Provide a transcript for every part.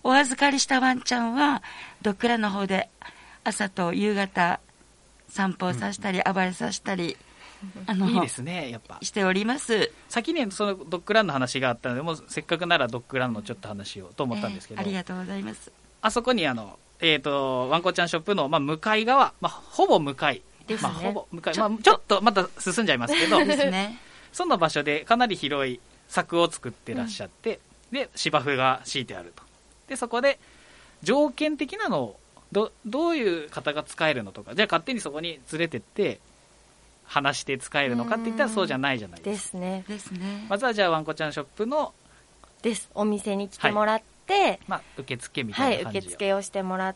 お預かりしたワンちゃんはドッグランの方で朝と夕方散歩をさせたり、暴れさせたりいいですね、やっぱしております。先にそのドッグランの話があったので、もうせっかくならドッグランのちょっと話をと思ったんですけど、 ありがとうございます。 あそこにワンコちゃんショップの、向かい側、ほぼ向かいですね、 ほぼ向かい、ちょっとまた進んじゃいますけどですね、 その場所でかなり広い柵を作ってらっしゃって、で芝生が敷いてあると。でそこで条件的なのをどういう方が使えるのとか、じゃあ勝手にそこに連れてって話して使えるのかって言ったらそうじゃないじゃないですか。 ですね。 まずはじゃあワンコちゃんショップのお店に来てもらって、 受付みたいな感じ、 受付をしてもらって、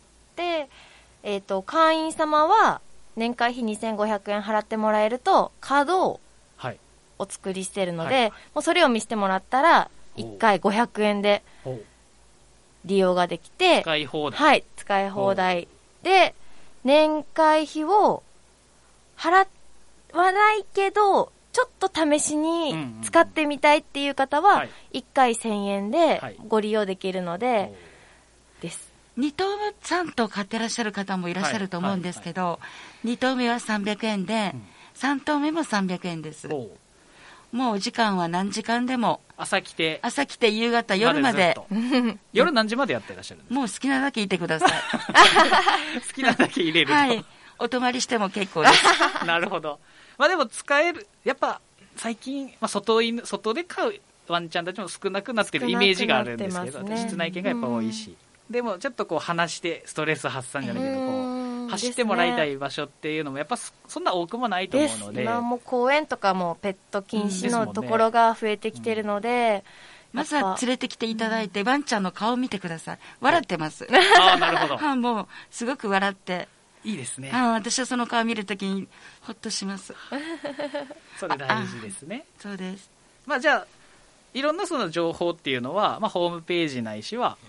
会員様は年会費2500円払ってもらえるとカードをお作りしてるので、もうそれを見せてもらったら1回500円で利用ができて、 使い放題で、年会費を払わないけどちょっと試しに使ってみたいっていう方は1回1000円でご利用できるので、です。 2頭目3頭買ってらっしゃる方もいらっしゃると思うんですけど、2頭目は300円で、3頭目も300円です。もうお時間は何時間でも、 朝来て夕方夜まで夜何時までやってらっしゃるんですか？ もう好きなだけいてください好きなだけ入れると、 はい、お泊まりしても結構ですなるほど。でも使える、やっぱ最近、外で飼うワンちゃんたちも少なくなってるイメージがあるんですけど、室内犬がやっぱ多いし、でもちょっと話してストレス発散じゃないけど走ってもらいたい場所っていうのもやっぱそんな多くもないと思うので、 今も公園とかもペット禁止のところが増えてきてるので、 まずは連れてきていただいて、ワンちゃんの顔を見てください。笑ってますなるほどもうすごく笑っていいですね。 私はその顔を見るときにほっとしますそれ大事ですね。 そうです。 じゃあいろんなその情報っていうのは、ホームページないしは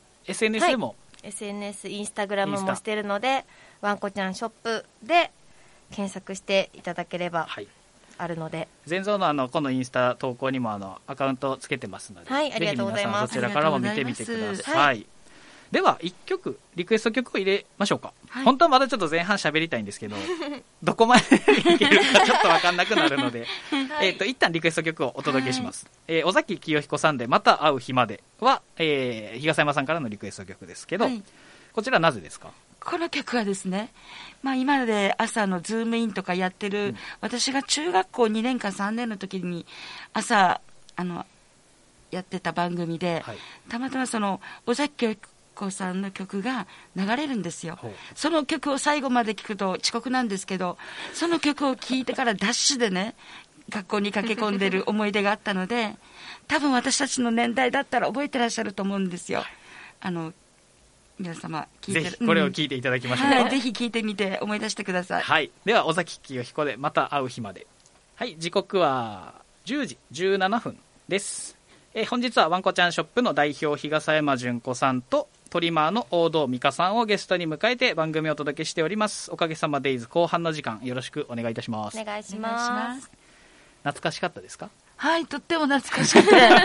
SNS でも、 SNS、インスタグラムもしてるので、ワンコちゃんショップで検索していただければあるので、 前蔵のこのインスタ投稿にもアカウントつけてますので、 ありがとうございます。 ぜひ皆さんそちらからも見てみてください。では1曲リクエスト曲を入れましょうか。本当はまだちょっと前半喋りたいんですけどどこまでいけるかちょっと分かんなくなるので一旦リクエスト曲をお届けします。尾崎清彦さんでまた会う日までは、東山さんからのリクエスト曲ですけど、こちらなぜですか？ この曲はですね、今まで朝のズームインとかやってる、私が中学校2年か3年の時に朝やってた番組で、たまたまその尾崎清彦さんの曲が流れるんですよ。その曲を最後まで聞くと遅刻なんですけど、その曲を聴いてからダッシュでね学校に駆け込んでる思い出があったので、多分私たちの年代だったら覚えてらっしゃると思うんですよ。皆様聞いてぜひこれを聞いていただきましょう。 ぜひ聞いてみて思い出してください。 では尾崎清彦でまた会う日まで。時刻は10時17分です。本日はワンコちゃんショップの代表日笠山純子さんとトリマーの大堂美香さんをゲストに迎えて番組をお届けしております。おかげさまデイズ後半の時間よろしくお願いいたします。 お願いします。 懐かしかったですか？ とっても懐かしくて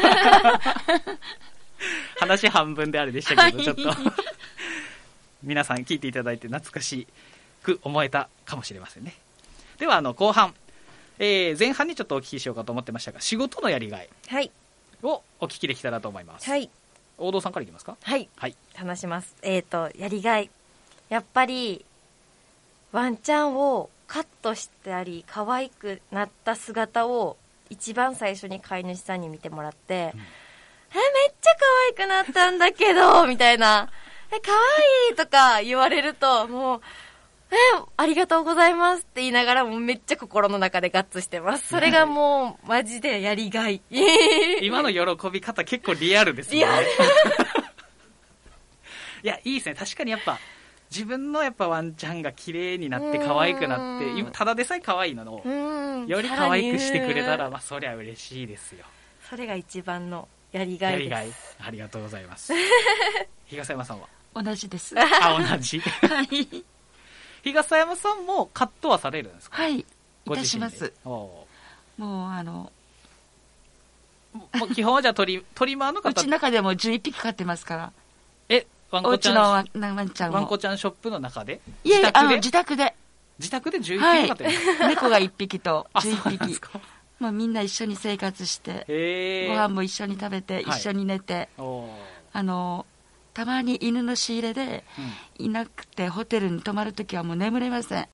話半分であれでしたけど、ちょっと皆さん聞いていただいて懐かしく思えたかもしれませんね。では後半、前半にちょっとお聞きしようかと思ってましたが、仕事のやりがいをお聞きできたらと思います。大堂さんからいきますか？ 話します。やりがい、やっぱりワンちゃんをカットしたり可愛くなった姿を一番最初に飼い主さんに見てもらって、めっちゃ可愛くなったんだけどみたいな、可愛いとか言われるともうありがとうございますって言いながらもめっちゃ心の中でガッツしてます。それがもうマジでやりがい今の喜び方結構リアルですね。いや、いいですね。確かにやっぱ自分のやっぱワンちゃんが綺麗になって可愛くなって、今ただでさえ可愛いのをより可愛くしてくれたら、そりゃ嬉しいですよ。 それが一番のやりがいです。 ありがとうございます東山さんは？ 同じです。 同じ東山さんもカットはされるんですか？ いたします。もう基本はじゃあトリマーの方、 うちの中でも11匹飼ってますから。 ワンお家コちゃん、 のワンちゃんを。 ワンコちゃんショップの中でいえいえ、 自宅で自宅で。 11匹飼ってるんですか？ 猫が1匹とあ、そう 11匹。 なんですか。 まあ、みんな一緒に生活して、ご飯も一緒に食べて、一緒に寝て、たまに犬の仕入れで、いなくてホテルに泊まるときはもう眠れません。